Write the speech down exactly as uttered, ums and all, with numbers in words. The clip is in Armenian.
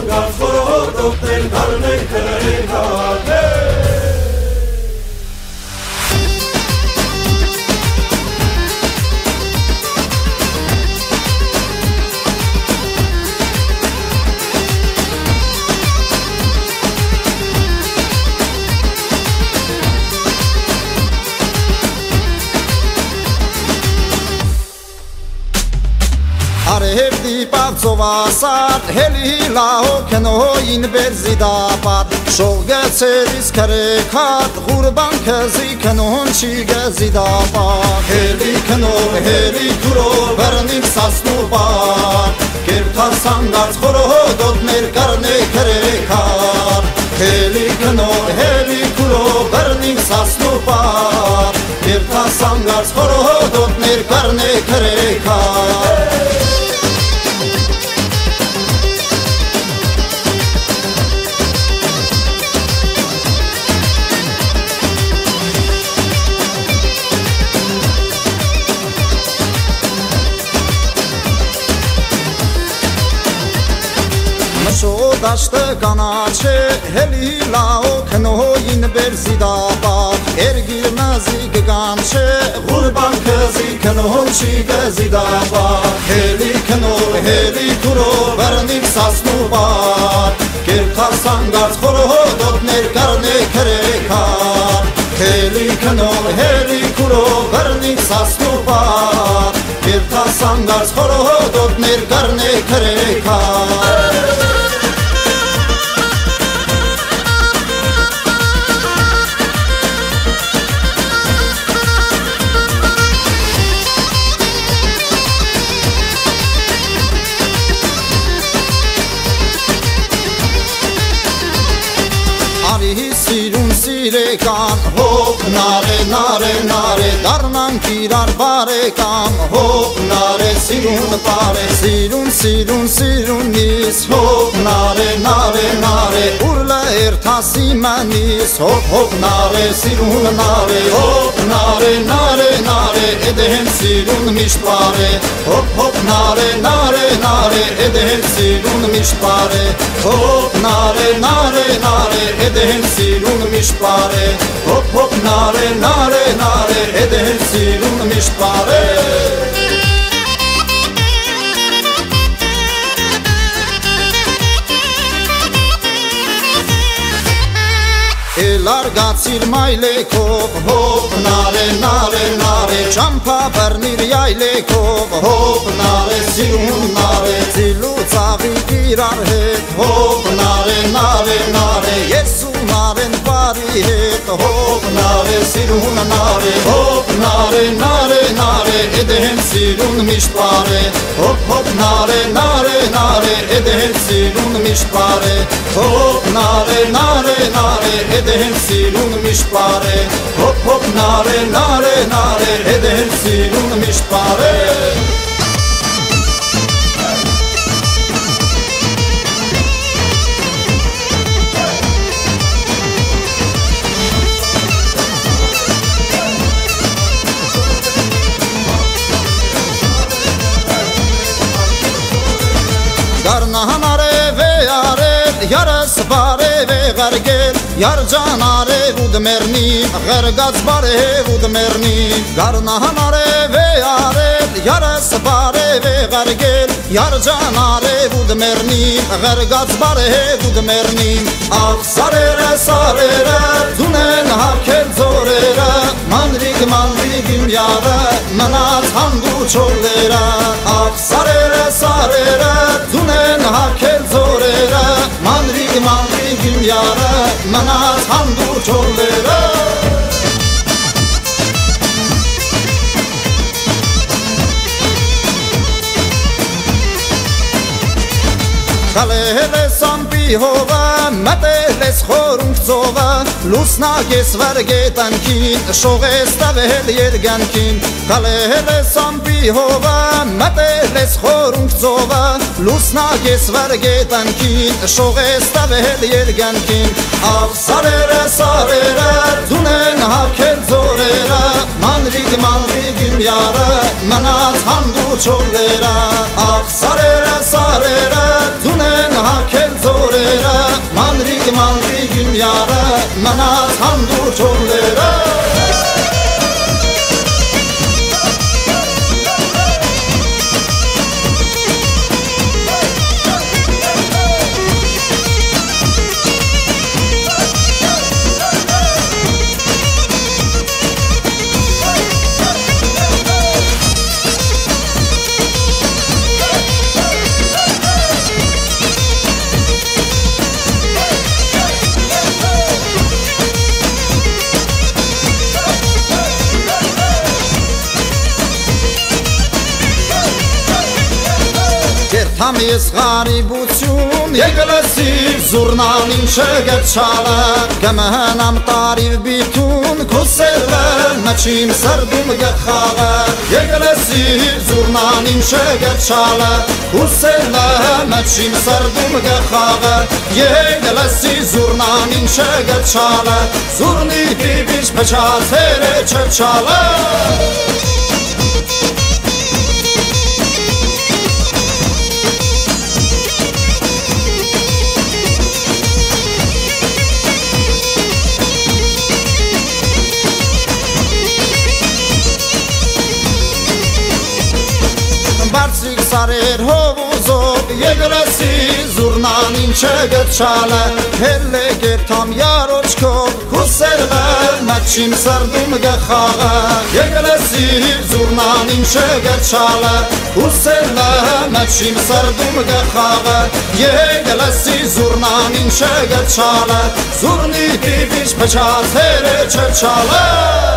ցանկած խորհուրդներ դառնենք քրեքան Արևդի պացովասար հելի լահոքնոյին բերզիդապատ շողգեցերիս քրեքատ ղուրբան քզի քնոն չի գզիդապատ հելի քնող հելի քուրով բռնիմ սասնուպատ կերթասանգած խորհոդոտներ կառնե քրեքատ հելի քնող հելի քուրով բռնիմ սասնուպատ կերթասանգած խորհոդոտներ կառնե քրեքատ Դաշտը կանաչե հելի լահոքնոյին բերզիդապատ Էրգիր նազիկ կանչե ղուրբան քզի քնոն չի գզիդապատ Հելի քնող հելի քուրով բռնիմ սասնուպատ Կերթասանգած խորհոդոտներ կառնե քրեքան Հելի քնող հելի քուրով բռնիմ սասնուպատ Կերթասանգած խորհոդոտներ կառնե քրեքան Սիրուն սիրեկան հոպ նարե նարե նարե դառնանք իրար բարեկամ հոպ նարե սիրուն բարե սիրուն սիրուն սիրունիս հոպ նարե նարե նարե ուրլա երթասի մանիս հոպ հոպ նարե սիրուն նարե հոպ նարե նարե նարե էդեն սիրուն միշտ բարե հոպ հոպ նարե նարե նարե էդեն սիրուն միշտ բարե հոպ նարե նարե նարե էդեն սիրուն միշտ բարե հոպ հոպ նարե նարե նարե էդեն սիրուն միշտ բարե Լարգացիր մայլեքով հոպ նարե նարե նարե ճամփա բռնիր յայլեքով հոպ նարե սիրուն նարե ծիլու ծաղիկ իրար հետ հոպ նարե նարե նարե ես ու նարեն բարի հետ հոպ նարե սիրուն նարե հոպ նարե նարե նարե էդեն սիրուն միշտ բարե հոպ հոպ նարե նարե նարե էդեն սիրուն միշտ բարե հոպ նարե նարե նարե էդեն սիրուն միշտ բարե հոպ հոպ նարե նարե նարե էդեն սիրուն միշտ բարե Գառնահան արև է արել յարս բարև է գարգել Yar can arev udmerni, ghergaz barev udmerni Garnahan arev e arev, yaras barev e ghergel Yar can arev udmerni, ghergaz barev udmerni Ah sarere sarere, tunen hakel zorere Manrig manrigim yare, menat hangu çollere Ah sarere sarere, tunen hakel zorere Manrig manrigim yare, menat hangu çollere Kalele sampi hova, meteles khorung zova Lusna gesver getankin, shogesta vel yergankin Kalele sampi hova, meteles khorung zova Lusna gesver getankin, shogesta vel yergankin Ah sarere sarere, tunen hakel zorere Manrig manrigim yare, menat hangu çollere Ah sarere sarere, tunen hakel zorere մնաց հանդուրջ օրները Համ ես ғարիբություն եկլեսիվ զուրնան ինչը գերջալը Գմհնամ տարիվ բիթուն քուսելը մչիմ սրդում գխաղը Եկլեսիվ զուրնան ինչը գերջալը քուսելը մչիմ սրդում գխաղը Եկլեսիվ զուրնան ինչը գերջալը զուրնի հիբիչ փչացեր է չրջալը Բարձիկ սարեր հովուզով եկրասի զուրնան ինչը գրջալը Հել է գերթամ յարոչքով քուսելը մաչիմ սրդում գխաղը Եկրասի զուրնան ինչը գրջալը քուսելը մաչիմ սրդում գխաղը Եկրասի զուրնան ինչը գրջալը զուրնի հիբիչ փչացեր է չրջալը